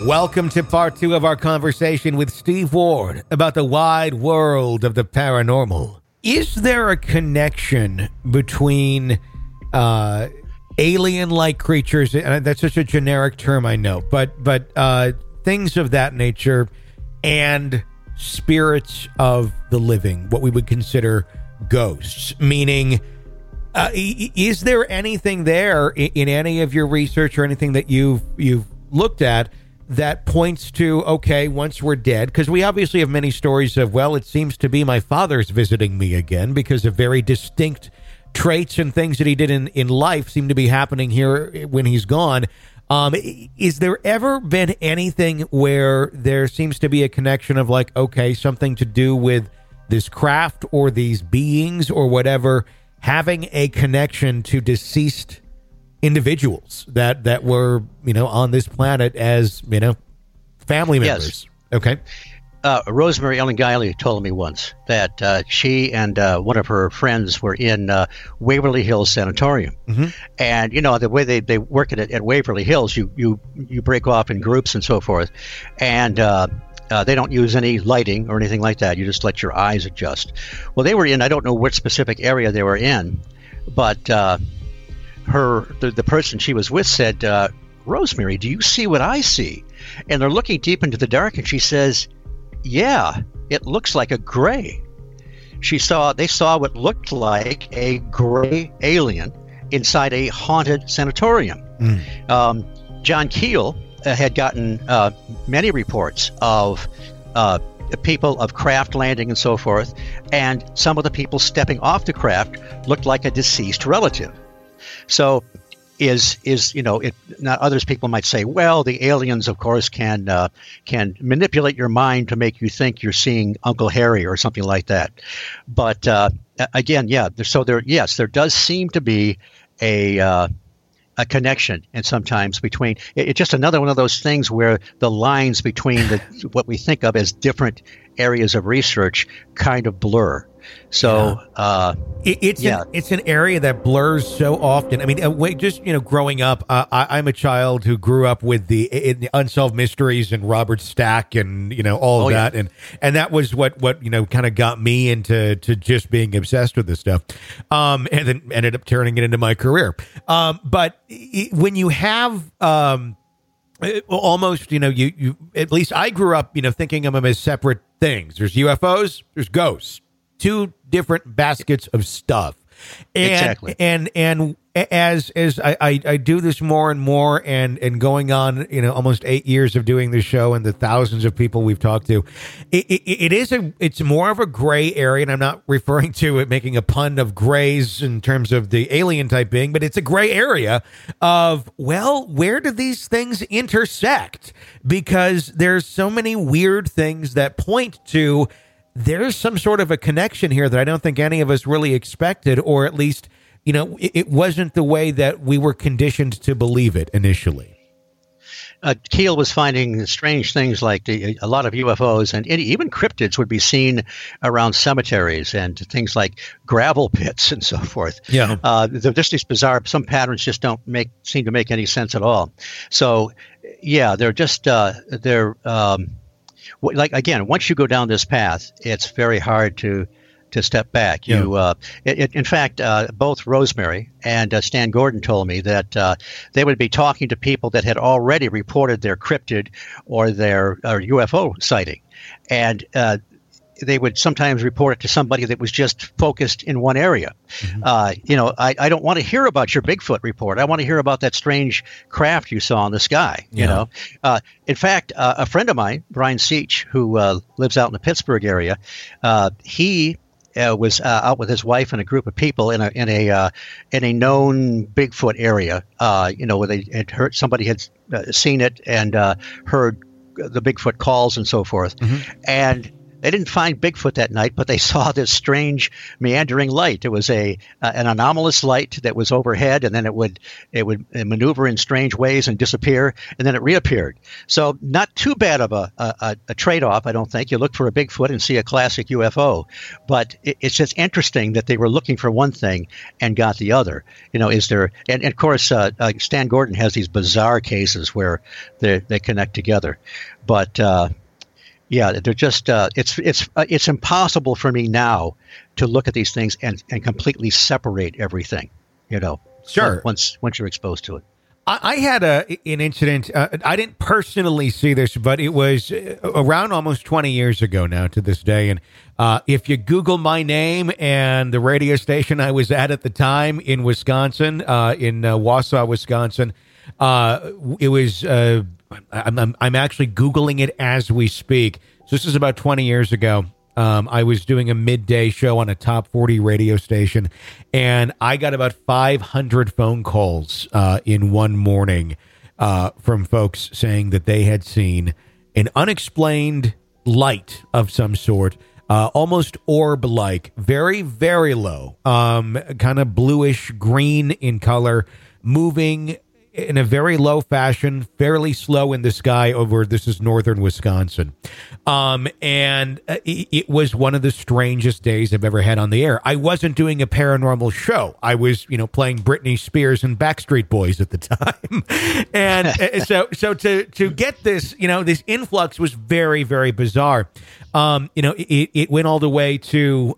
Welcome to part 2 of our conversation with Steve Ward about the wide world of the paranormal. Is there a connection between alien-like creatures, and that's such a generic term, I know, but things of that nature, and spirits of the living, what we would consider ghosts? Meaning, is there anything there in any of your research or anything that you've looked at that points to, okay, once we're dead, because we obviously have many stories of, well, it seems to be my father's visiting me again because of very distinct traits and things that he did in life seem to be happening here when he's gone. Is there ever been anything where there seems to be a connection of like, okay, something to do with this craft or these beings or whatever having a connection to deceased individuals that were, on this planet as, family members? Yes. Okay. Rosemary Ellen Guiley told me once that she and one of her friends were in Waverly Hills Sanatorium. Mm-hmm. And, the way they work at Waverly Hills, you break off in groups and so forth. And they don't use any lighting or anything like that. You just let your eyes adjust. Well, they were in, I don't know what specific area they were in, but the person she was with said, Rosemary, do you see what I see? And they're looking deep into the dark, and she says, yeah, it looks like a gray. They saw what looked like a gray alien inside a haunted sanatorium. John Keel had gotten many reports of people of craft landing and so forth, and some of the people stepping off the craft looked like a deceased relative. So now others people might say, well, the aliens, of course, can manipulate your mind to make you think you're seeing Uncle Harry or something like that. But again, yeah. So there does seem to be a connection, and sometimes between it's just another one of those things where the lines between what we think of as different areas of research kind of blur. So it's an area that blurs so often. I mean, just growing up, I'm a child who grew up with the Unsolved Mysteries and Robert Stack and all of that, and that was what kind of got me into just being obsessed with this stuff, and then ended up turning it into my career. But when you have almost you at least I grew up thinking of them as separate things. There's UFOs, there's ghosts. Two different baskets of stuff. And, exactly. And as I do this more and more and going on, almost 8 years of doing this show and the thousands of people we've talked to, it's more of a gray area. And I'm not referring to it making a pun of grays in terms of the alien type being, but it's a gray area of, well, where do these things intersect? Because there's so many weird things that point to there's some sort of a connection here that I don't think any of us really expected, or at least, it wasn't the way that we were conditioned to believe it initially. Keel was finding strange things like a lot of UFOs and even cryptids would be seen around cemeteries and things like gravel pits and so forth. Yeah. They're just these bizarre, some patterns just don't seem to make any sense at all. So, yeah, they're just, like, again, once you go down this path, it's very hard to step back. In fact, both Rosemary and Stan Gordon told me that they would be talking to people that had already reported their cryptid or their UFO sighting. And they would sometimes report it to somebody that was just focused in one area. Mm-hmm. I don't want to hear about your Bigfoot report. I want to hear about that strange craft you saw in the sky. In fact, a friend of mine, Brian Seach, who lives out in the Pittsburgh area, he was out with his wife and a group of people in a known Bigfoot area. Where they had heard somebody had seen it and heard the Bigfoot calls and so forth, mm-hmm. and They didn't find Bigfoot that night, but they saw this strange meandering light. It was an anomalous light that was overhead, and then it would maneuver in strange ways and disappear, and then it reappeared. So not too bad of a trade-off, I don't think. You look for a Bigfoot and see a classic UFO, but it's just interesting that they were looking for one thing and got the other. Is there? And of course, Stan Gordon has these bizarre cases where they connect together, but. Yeah, they're just it's impossible for me now to look at these things and completely separate everything, Sure. Once you're exposed to it. I had an incident. I didn't personally see this, but it was around almost 20 years ago now to this day. And if you Google my name and the radio station I was at the time in Wisconsin, in Wausau, Wisconsin, it was. I'm actually Googling it as we speak. So this is about 20 years ago. I was doing a midday show on a top 40 radio station, and I got about 500 phone calls in one morning from folks saying that they had seen an unexplained light of some sort, almost orb-like, very, very low, kind of bluish green in color, moving in a very low fashion, fairly slow in the sky over, this is northern Wisconsin. And it was one of the strangest days I've ever had on the air. I wasn't doing a paranormal show. I was, playing Britney Spears and Backstreet Boys at the time. And so to get this, this influx was very, very bizarre. It went all the way to,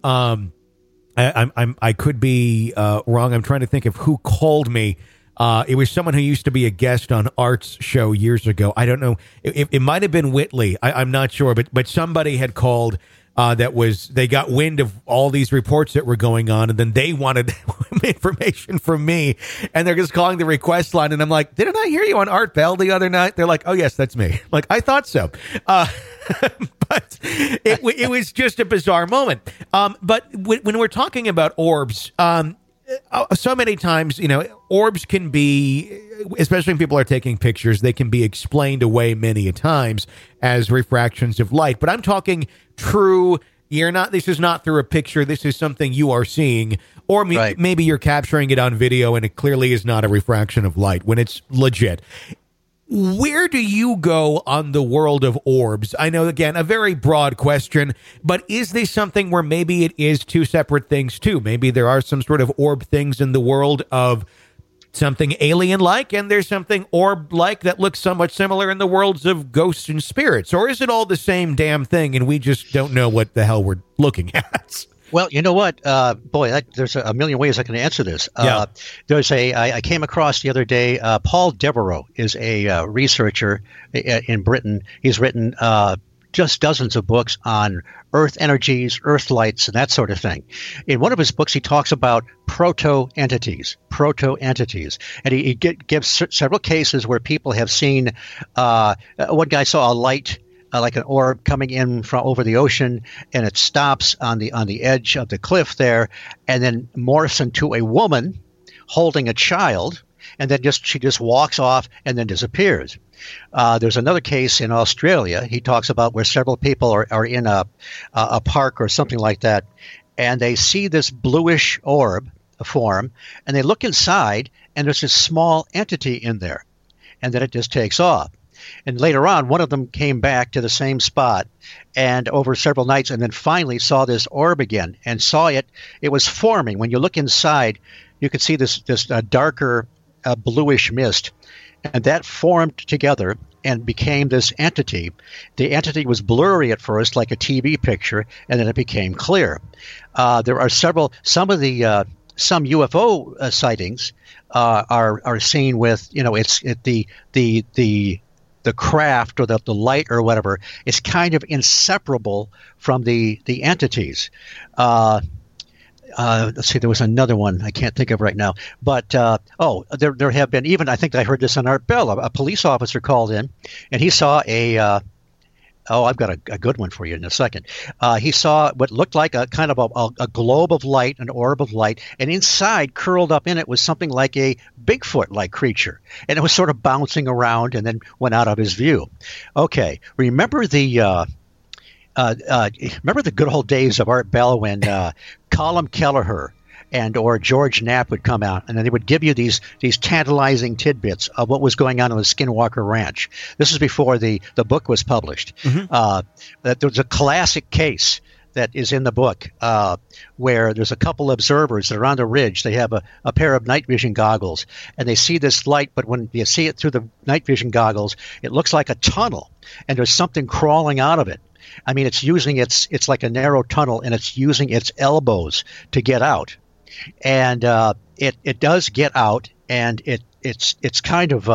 I could be wrong. I'm trying to think of who called me. It was someone who used to be a guest on Art's show years ago. I don't know. It might have been Whitley. I'm not sure, but somebody had called they got wind of all these reports that were going on, and then they wanted information from me, and they're just calling the request line, and I'm like, didn't I hear you on Art Bell the other night? They're like, oh, yes, that's me. Like, I thought so. But it was just a bizarre moment. But when we're talking about orbs, so many times, orbs can be, especially when people are taking pictures, they can be explained away many a times as refractions of light. But I'm talking true. This is not through a picture. This is something you are seeing, or maybe you're capturing it on video and it clearly is not a refraction of light when it's legit. Where do you go on the world of orbs? I know, again, a very broad question, but is this something where maybe it is two separate things too? Maybe there are some sort of orb things in the world of something alien-like, and there's something orb-like that looks somewhat similar in the worlds of ghosts and spirits? Or is it all the same damn thing and we just don't know what the hell we're looking at? Well, you know what, there's a million ways I can answer this. Yeah. I came across the other day, Paul Devereaux is a researcher in Britain. He's written just dozens of books on Earth energies, Earth lights, and that sort of thing. In one of his books, he talks about proto-entities, and he gives several cases where people have seen, one guy saw a light, like an orb coming in from over the ocean, and it stops on the edge of the cliff there, and then morphs into a woman holding a child, and then she just walks off and then disappears. There's another case in Australia he talks about where several people are in a park or something like that, and they see this bluish orb form, and they look inside, and there's this small entity in there, and then it just takes off. And later on, one of them came back to the same spot and over several nights, and then finally saw this orb again and saw it. It was forming. When you look inside, you could see this darker bluish mist, and that formed together and became this entity. The entity was blurry at first, like a TV picture, and then it became clear. There are some UFO sightings are seen with, the craft or the light or whatever is kind of inseparable from the entities. Let's see, there was another one I can't think of right now. But, there have been, even I think I heard this on Art Bell, a police officer called in, and he saw I've got a good one for you in a second. He saw what looked like a kind of a globe of light, an orb of light, and inside, curled up in it, was something like a Bigfoot-like creature. And it was sort of bouncing around and then went out of his view. Okay, remember the remember the good old days of Art Bell when Colm Kelleher and or George Knapp would come out, and then they would give you these tantalizing tidbits of what was going on the Skinwalker Ranch. This is before the book was published. That there was a classic case that is in the book where there's a couple observers that are on the ridge. They have a pair of night vision goggles, and they see this light, but when you see it through the night vision goggles, it looks like a tunnel, and there's something crawling out of it. I mean, it's using it's like a narrow tunnel, and it's using its elbows to get out. And it does get out, and it's kind of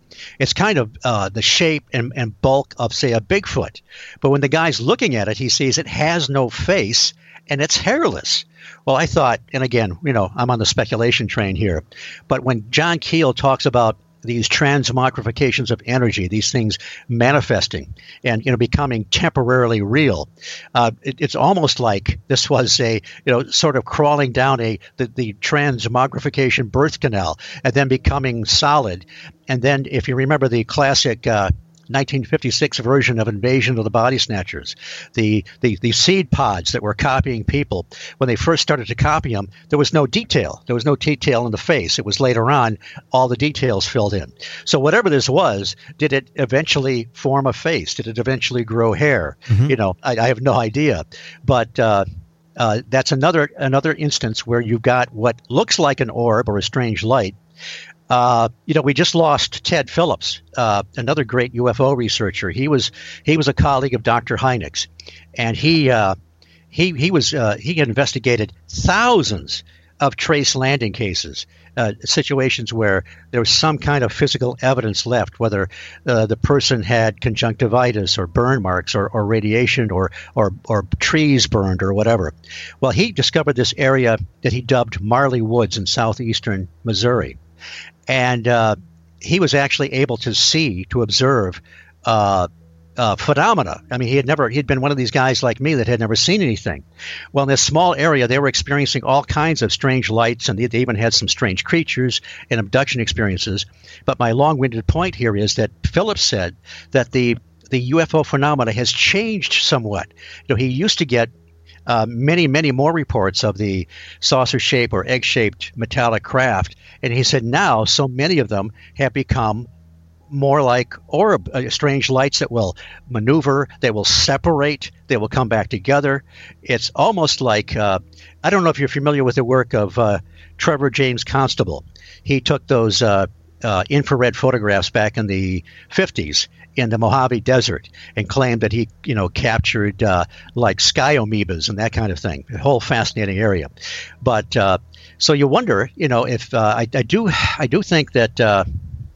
the shape and bulk of, say, a Bigfoot. But when the guy's looking at it, he sees it has no face and it's hairless. Well, I thought, and again, I'm on the speculation train here, but when John Keel talks about these transmogrifications of energy, these things manifesting and becoming temporarily real, it's almost like this was a sort of crawling down the transmogrification birth canal and then becoming solid. And then, if you remember the classic 1956 version of Invasion of the Body Snatchers, the seed pods that were copying people, when they first started to copy them, there was no detail. There was no detail in the face. It was later on all the details filled in. So whatever this was, did it eventually form a face? Did it eventually grow hair? I have no idea. But that's another instance where you've got what looks like an orb or a strange light. We just lost Ted Phillips, another great UFO researcher. He was a colleague of Dr. Hynek's, and he investigated thousands of trace landing cases, situations where there was some kind of physical evidence left, whether the person had conjunctivitis or burn marks or radiation or trees burned or whatever. Well, he discovered this area that he dubbed Marley Woods in southeastern Missouri. And he was actually able to observe phenomena. I mean, he'd been one of these guys like me that had never seen anything. Well, in this small area, they were experiencing all kinds of strange lights, and they even had some strange creatures and abduction experiences. But my long-winded point here is that Phillips said that the UFO phenomena has changed somewhat. He used to get many, many more reports of the saucer-shaped or egg-shaped metallic craft. And he said now so many of them have become more like strange lights that will maneuver, they will separate, they will come back together. It's almost like, I don't know if you're familiar with the work of Trevor James Constable. He took those infrared photographs back in the 50s in the Mojave Desert and claimed that he, captured like sky amoebas and that kind of thing. A whole fascinating area. But so you wonder, if I do think that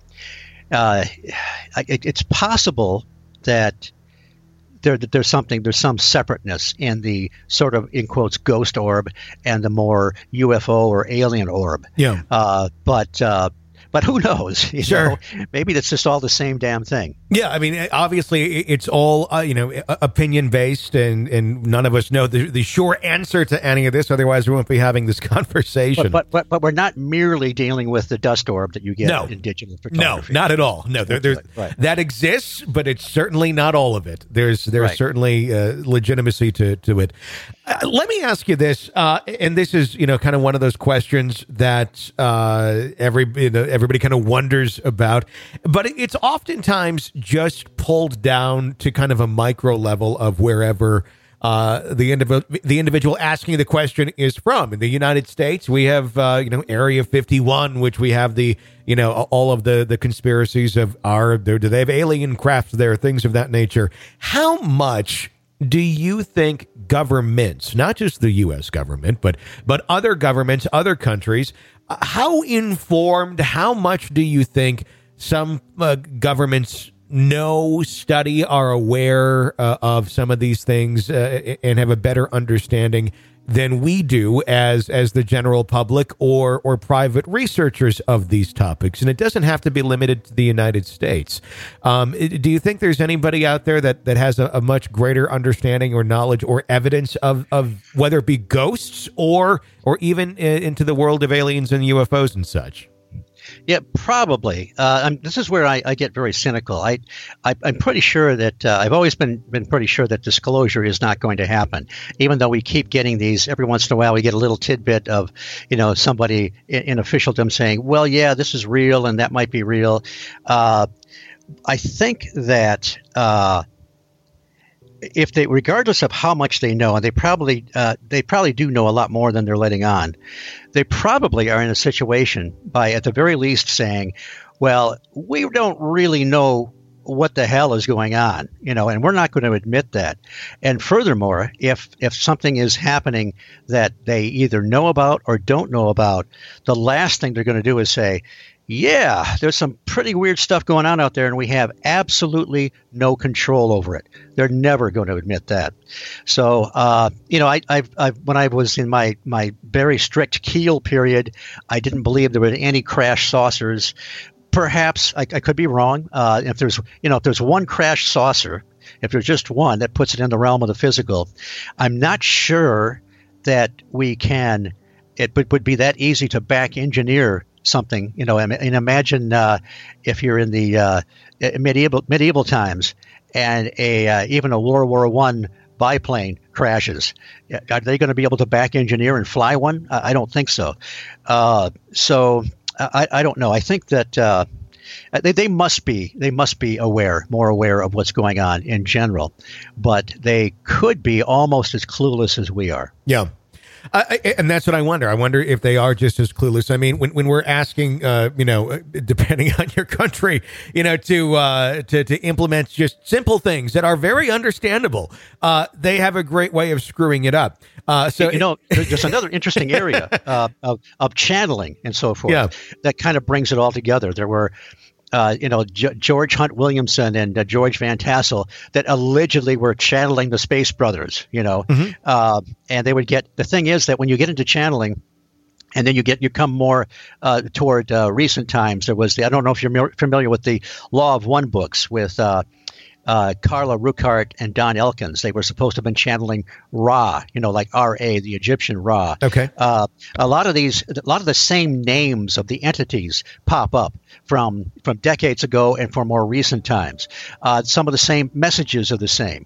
it's possible that there's some separateness in the sort of, in quotes, ghost orb and the more UFO or alien orb. Yeah. But who knows? Sure. Maybe that's just all the same damn thing. Yeah, I mean, obviously, it's all opinion based, and none of us know the sure answer to any of this. Otherwise, we won't be having this conversation. But we're not merely dealing with the dust orb that you get in digital photography. No, not at all. No, right. That exists, but it's certainly not all of it. There's certainly legitimacy to it. Let me ask you this, and this is kind of one of those questions that everybody kind of wonders about, but it's oftentimes just pulled down to kind of a micro level of wherever the individual asking the question is from. In the United States, we have Area 51, which we have the all of the conspiracies of do they have alien craft there, things of that nature. How much do you think governments, not just the U.S. government, but other governments, other countries, how informed, how much do you think some governments know, study, are aware of some of these things and have a better understanding than we do as the general public or private researchers of these topics? And it doesn't have to be limited to the United States. Do you think there's anybody out there that has a much greater understanding or knowledge or evidence of whether it be ghosts or even into the world of aliens and UFOs and such? Yeah, probably. This is where I get very cynical. I'm pretty sure that I've always been pretty sure that disclosure is not going to happen, even though we keep getting these every once in a while. We get a little tidbit of, somebody in officialdom saying, "Well, yeah, this is real, and that might be real." I think that if they, regardless of how much they know, and they probably do know a lot more than they're letting on, they probably are in a situation by at the very least saying, well, we don't really know what the hell is going on, and we're not going to admit that. And furthermore, if something is happening that they either know about or don't know about, the last thing they're going to do is say, yeah, there's some pretty weird stuff going on out there, and we have absolutely no control over it. They're never going to admit that. So, I've when I was in my very strict Keel period, I didn't believe there were any crash saucers. Perhaps I could be wrong. If there's one crash saucer, if there's just one, that puts it in the realm of the physical. I'm not sure that it would be that easy to back engineer something, and imagine if you're in the medieval times and even a World War I biplane crashes. Are they going to be able to back engineer and fly one? I don't think so. So I don't know. I think that they must be more aware of what's going on in general, but they could be almost as clueless as we are. Yeah. And that's what I wonder. I wonder if they are just as clueless. I mean, when we're asking, depending on your country, to implement just simple things that are very understandable, they have a great way of screwing it up. There's another interesting area of channeling and so forth that kind of brings it all together. There were George Hunt Williamson and George Van Tassel that allegedly were channeling the Space Brothers, and they would get, the thing is that when you get into channeling and then you come more toward recent times, there was I don't know if you're familiar with the Law of One books with Carla Ruckart and Don Elkins. They were supposed to have been channeling Ra, like R-A, the Egyptian Ra. Okay. A lot of the same names of the entities pop up from decades ago and for more recent times. Some of the same messages are the same.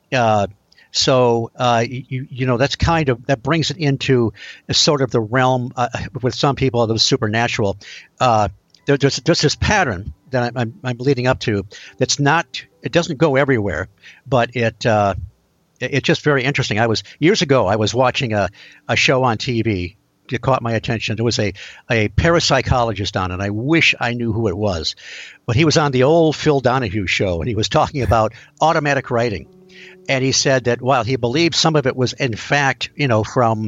So that's that brings it into sort of the realm with some people of the supernatural. There's this pattern that I'm leading up to. That's not. It doesn't go everywhere, but it's just very interesting. Years ago I was watching a show on TV. It caught my attention. There was a parapsychologist on, and I wish I knew who it was, but he was on the old Phil Donahue show, and he was talking about automatic writing. And he said that while he believed some of it was in fact, from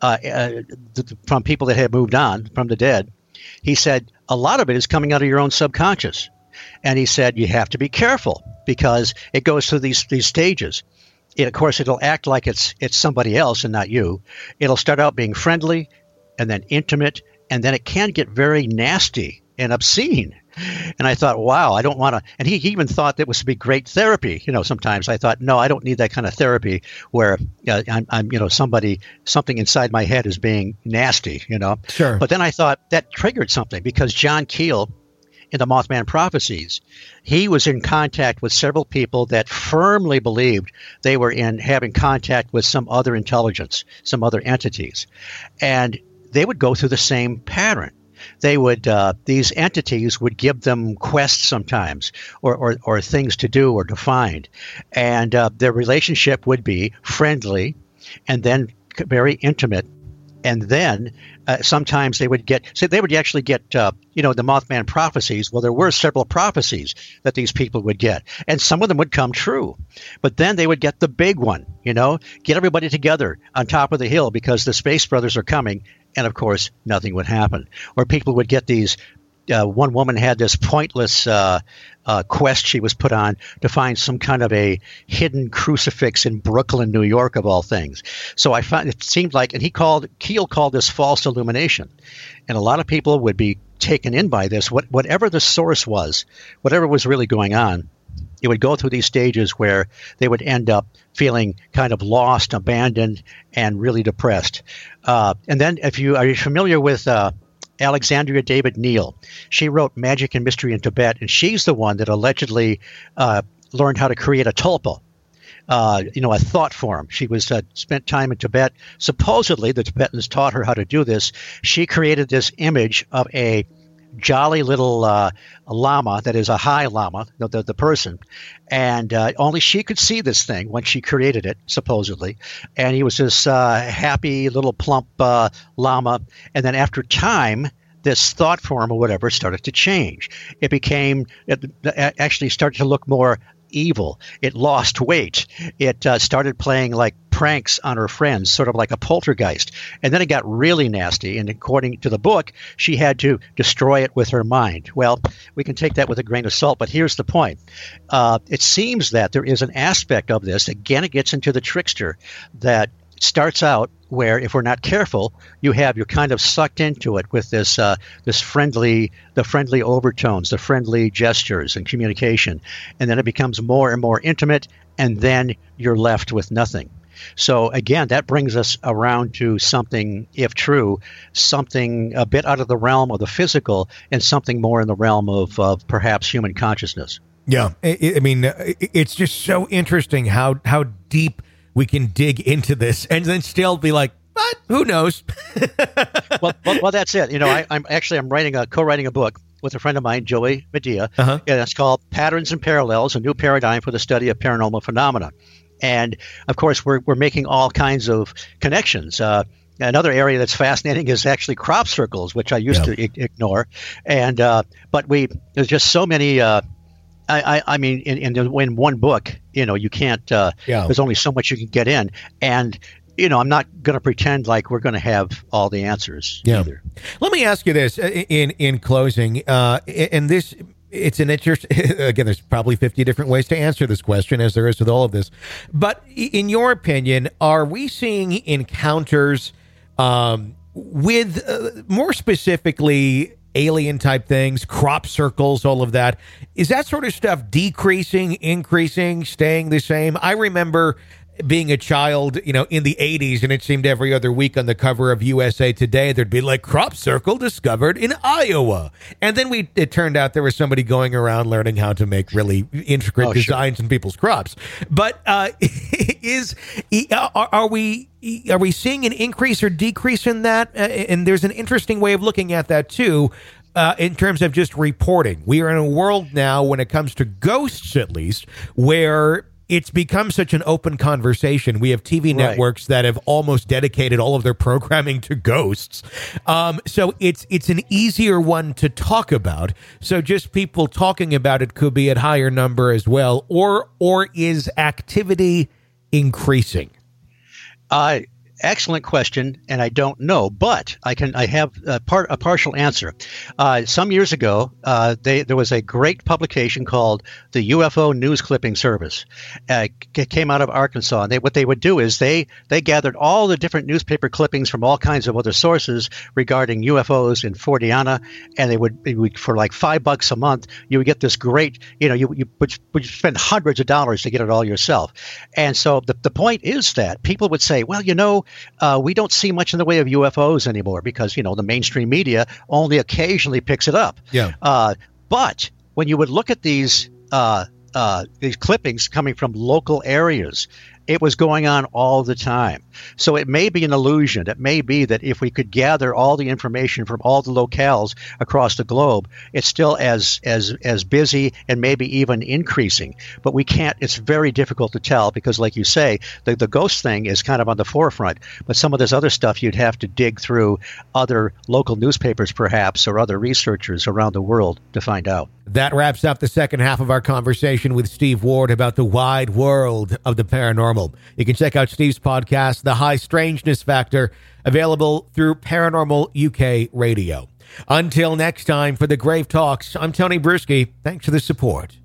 people that had moved on from the dead, he said a lot of it is coming out of your own subconscious. And he said you have to be careful because it goes through these stages. Of course, it'll act like it's somebody else and not you. It'll start out being friendly and then intimate, and then it can get very nasty and obscene. And I thought, wow, I don't want to. And he even thought that was to be great therapy. Sometimes I thought, no, I don't need that kind of therapy where I'm something inside my head is being nasty. Sure. But then I thought that triggered something because John Keel, in the Mothman Prophecies, he was in contact with several people that firmly believed they were having contact with some other intelligence, some other entities. And they would go through the same pattern. They would, these entities would give them quests sometimes or things to do or to find. And their relationship would be friendly and then very intimate. And then sometimes they would actually get, the Mothman Prophecies. Well, there were several prophecies that these people would get, and some of them would come true. But then they would get the big one, get everybody together on top of the hill because the Space Brothers are coming. And of course, nothing would happen. Or people would get these. One woman had this pointless quest she was put on to find some kind of a hidden crucifix in Brooklyn, New York, of all things. So I found it seemed like, and Keel called this false illumination, and a lot of people would be taken in by this. Whatever the source was, whatever was really going on, it would go through these stages where they would end up feeling kind of lost, abandoned, and really depressed. And then, are you familiar with Alexandria David Neal. She wrote Magic and Mystery in Tibet, and she's the one that allegedly learned how to create a tulpa, a thought form. She was spent time in Tibet. Supposedly, the Tibetans taught her how to do this. She created this image of a jolly little lama that is a high lama, the person, and only she could see this thing when she created it, supposedly. And he was this happy little plump lama. And then after time, this thought form or whatever started to change. It actually started to look more evil. It lost weight. It started playing like pranks on her friends, sort of like a poltergeist. And then it got really nasty. And according to the book, she had to destroy it with her mind. Well, we can take that with a grain of salt, but here's the point. It seems that there is an aspect of this, again, it gets into the trickster, that starts out where, if we're not careful, you're kind of sucked into it with the friendly overtones, the friendly gestures and communication, and then it becomes more and more intimate, and then you're left with nothing. So again, that brings us around to something, if true, something a bit out of the realm of the physical and something more in the realm of perhaps human consciousness. Yeah, I mean, it's just so interesting how deep we can dig into this and then still be like, but who knows? well, that's it. I'm co-writing a book with a friend of mine, Joey Medea, and it's called Patterns and Parallels: A New Paradigm for the Study of Paranormal Phenomena. And of course, we're making all kinds of connections. Another area that's fascinating is actually crop circles, which I used to ignore. And but there's just so many. I mean, in one book, you can't. There's only so much you can get in, and I'm not going to pretend like we're going to have all the answers either. Let me ask you this in closing, and this. It's an interest. Again, there's probably 50 different ways to answer this question, as there is with all of this. But in your opinion, are we seeing encounters with more specifically alien type things, crop circles, all of that? Is that sort of stuff decreasing, increasing, staying the same? I remember being a child, in the 80s, and it seemed every other week on the cover of USA Today, there'd be like crop circle discovered in Iowa. And then it turned out there was somebody going around learning how to make really intricate designs in people's crops. But are we seeing an increase or decrease in that? And there's an interesting way of looking at that too. In terms of just reporting, we are in a world now, when it comes to ghosts at least, where it's become such an open conversation. We have TV networks that have almost dedicated all of their programming to ghosts. So it's an easier one to talk about. So just people talking about it could be at higher number as well. Or is activity increasing? Excellent question, and I don't know, but I have a partial answer. Some years ago, there was a great publication called the UFO News Clipping Service. It came out of Arkansas, and what they would do is they gathered all the different newspaper clippings from all kinds of other sources regarding UFOs in Fortiana, and they would for like $5 a month, you would get this great, you would spend hundreds of dollars to get it all yourself. And so the point is that people would say, well, we don't see much in the way of UFOs anymore because, the mainstream media only occasionally picks it up. Yeah. But when you would look at these clippings coming from local areas, it was going on all the time. So it may be an illusion. It may be that if we could gather all the information from all the locales across the globe, it's still as busy and maybe even increasing. But we can't. It's very difficult to tell because, like you say, the ghost thing is kind of on the forefront. But some of this other stuff, you'd have to dig through other local newspapers, perhaps, or other researchers around the world to find out. That wraps up the second half of our conversation with Steve Ward about the wide world of the paranormal. You can check out Steve's podcast, The High Strangeness Factor, available through Paranormal UK Radio. Until next time, for the Grave Talks, I'm Tony Bruschi. Thanks for the support.